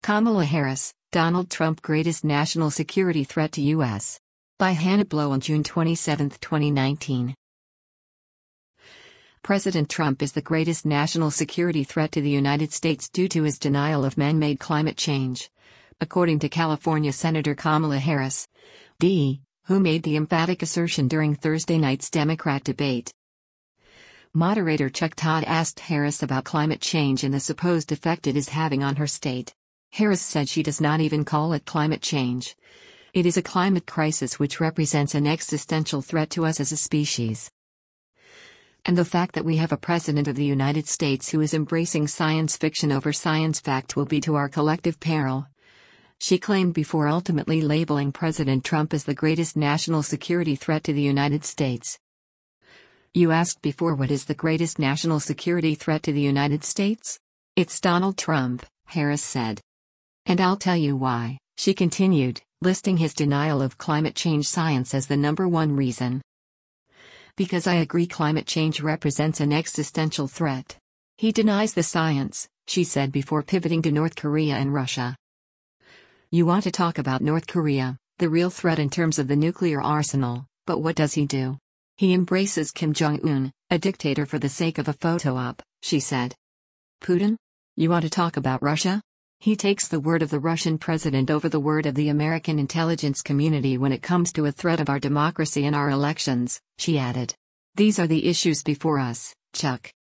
Kamala Harris, Donald Trump greatest national security threat to U.S. By Hannah Blow on June 27, 2019. President Trump is the greatest national security threat to the United States due to his denial of man-made climate change, according to California Senator Kamala Harris, D., who made the emphatic assertion during Thursday night's Democrat debate. Moderator Chuck Todd asked Harris about climate change and the supposed effect it is having on her state. Harris said she does not even call it climate change. It is a climate crisis which represents an existential threat to us as a species. And the fact that we have a president of the United States who is embracing science fiction over science fact will be to our collective peril, she claimed before ultimately labeling President Trump as the greatest national security threat to the United States. You asked before, what is the greatest national security threat to the United States? It's Donald Trump, Harris said. And I'll tell you why, she continued, listing his denial of climate change science as the number one reason. Because I agree climate change represents an existential threat. He denies the science, she said before pivoting to North Korea and Russia. You want to talk about North Korea, the real threat in terms of the nuclear arsenal, but what does he do? He embraces Kim Jong-un, a dictator for the sake of a photo op, she said. Putin? You want to talk about Russia? He takes the word of the Russian president over the word of the American intelligence community when it comes to a threat of our democracy and our elections, she added. These are the issues before us, Chuck.